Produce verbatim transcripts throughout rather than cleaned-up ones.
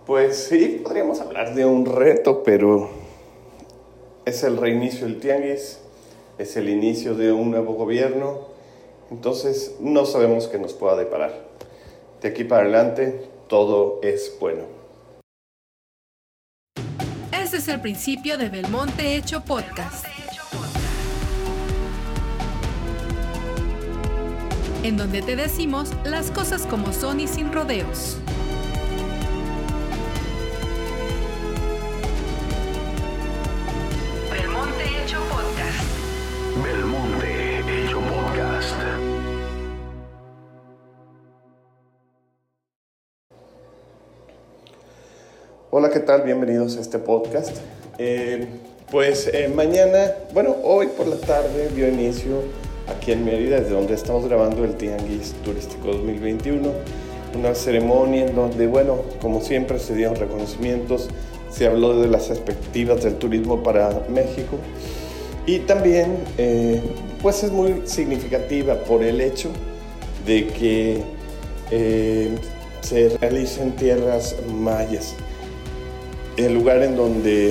Pues sí, podríamos hablar de un reto, pero es el reinicio del tianguis, es el inicio de un nuevo gobierno, entonces no sabemos qué nos pueda deparar. De aquí para adelante, todo es bueno. Este es el principio de Belmonte Hecho Podcast, en donde te decimos las cosas como son y sin rodeos. Belmonte Hecho Podcast. Belmonte Hecho Podcast. Hola, ¿qué tal? Bienvenidos a este podcast. Eh, pues eh, mañana, bueno, hoy por la tarde dio inicio aquí en Mérida, desde donde estamos grabando el Tianguis Turístico dos mil veintiuno, una ceremonia en donde, bueno, como siempre se dieron reconocimientos, se habló de las perspectivas del turismo para México y también, eh, pues es muy significativa por el hecho de que eh, se realiza en tierras mayas, el lugar en donde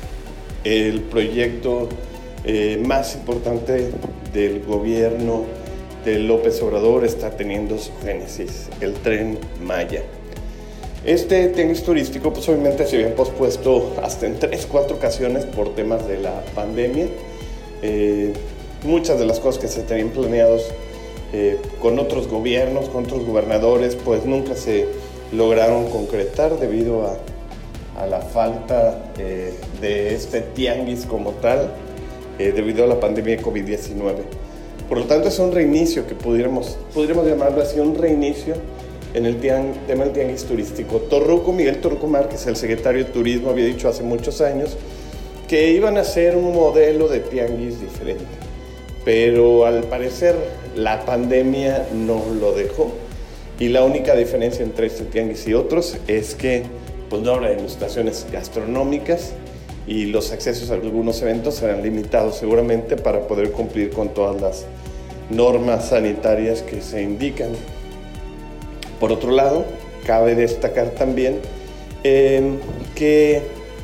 el proyecto eh, más importante del gobierno de López Obrador está teniendo su génesis, el Tren Maya. Este tianguis turístico pues obviamente se había pospuesto hasta en tres, cuatro ocasiones por temas de la pandemia. Eh, muchas de las cosas que se tenían planeados eh, con otros gobiernos, con otros gobernadores, pues nunca se lograron concretar debido a a la falta eh, de este tianguis como tal, eh, debido a la pandemia de covid diecinueve. Por lo tanto, es un reinicio que pudiéramos, pudiéramos llamarlo así, un reinicio en el tiang, tema del tianguis turístico. Torruco, Miguel Torruco Márquez, el secretario de Turismo, había dicho hace muchos años que iban a hacer un modelo de tianguis diferente, pero al parecer la pandemia no lo dejó, y la única diferencia entre este tianguis y otros es que pues no habrá degustaciones gastronómicas y los accesos a algunos eventos serán limitados seguramente para poder cumplir con todas las normas sanitarias que se indican. Por otro lado, cabe destacar también eh, que,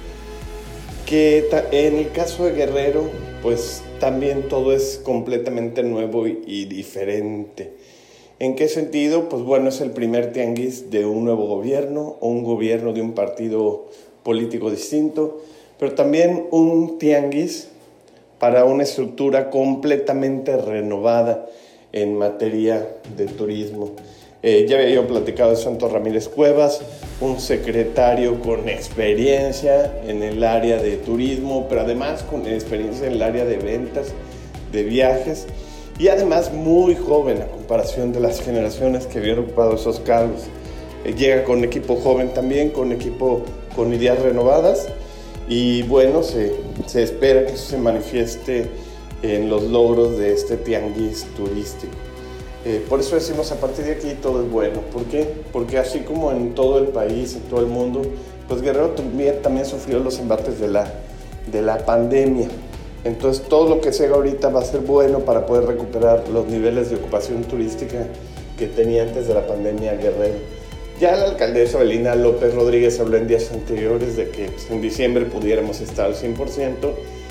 que ta- en el caso de Guerrero, pues también todo es completamente nuevo y, y diferente. ¿En qué sentido? Pues bueno, es el primer tianguis de un nuevo gobierno, o un gobierno de un partido político distinto, pero también un tianguis para una estructura completamente renovada en materia de turismo. Eh, ya había yo platicado de Santos Ramírez Cuevas, un secretario con experiencia en el área de turismo, pero además con experiencia en el área de ventas, de viajes, y además muy joven a comparación de las generaciones que habían ocupado esos cargos. Eh, llega con equipo joven también, con equipo con ideas renovadas, y bueno, se, se espera que eso se manifieste en los logros de este tianguis turístico. Eh, por eso decimos, a partir de aquí todo es bueno. ¿Por qué? Porque así como en todo el país, en todo el mundo, pues Guerrero también, también sufrió los embates de la, de la pandemia. Entonces todo lo que se haga ahorita va a ser bueno para poder recuperar los niveles de ocupación turística que tenía antes de la pandemia Guerrero. Ya la alcaldesa Belina López Rodríguez habló en días anteriores de que pues, en diciembre pudiéramos estar al cien por ciento.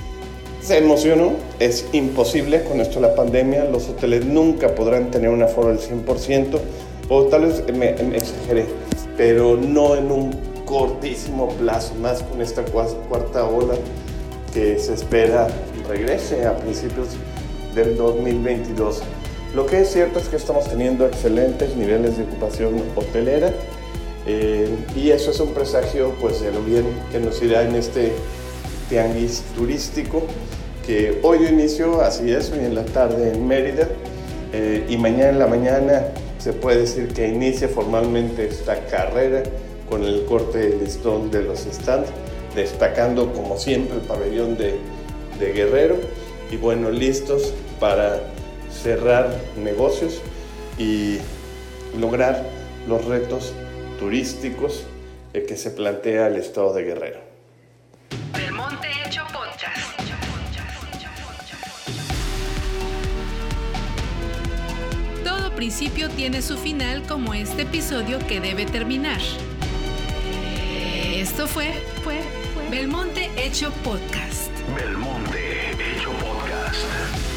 Se emocionó, es imposible con esto de la pandemia, los hoteles nunca podrán tener un aforo del cien por ciento, o tal vez me, me exageré, pero no en un cortísimo plazo, más con esta cuarta ola que se espera regrese a principios del dos mil veintidós. Lo que es cierto es que estamos teniendo excelentes niveles de ocupación hotelera, eh, y eso es un presagio pues, de lo bien que nos irá en este tianguis turístico, que hoy dio inicio, así es, hoy en la tarde en Mérida, eh, y mañana en la mañana se puede decir que inicia formalmente esta carrera con el corte de listón de los stands, destacando como siempre el pabellón de, de Guerrero, y bueno, listos para cerrar negocios y lograr los retos turísticos eh, que se plantea el estado de Guerrero. Belmonte Hecho Podcast. Todo principio tiene su final, como este episodio que debe terminar. Esto fue, fue, fue Belmonte Hecho Podcast. Belmonte Hecho Podcast.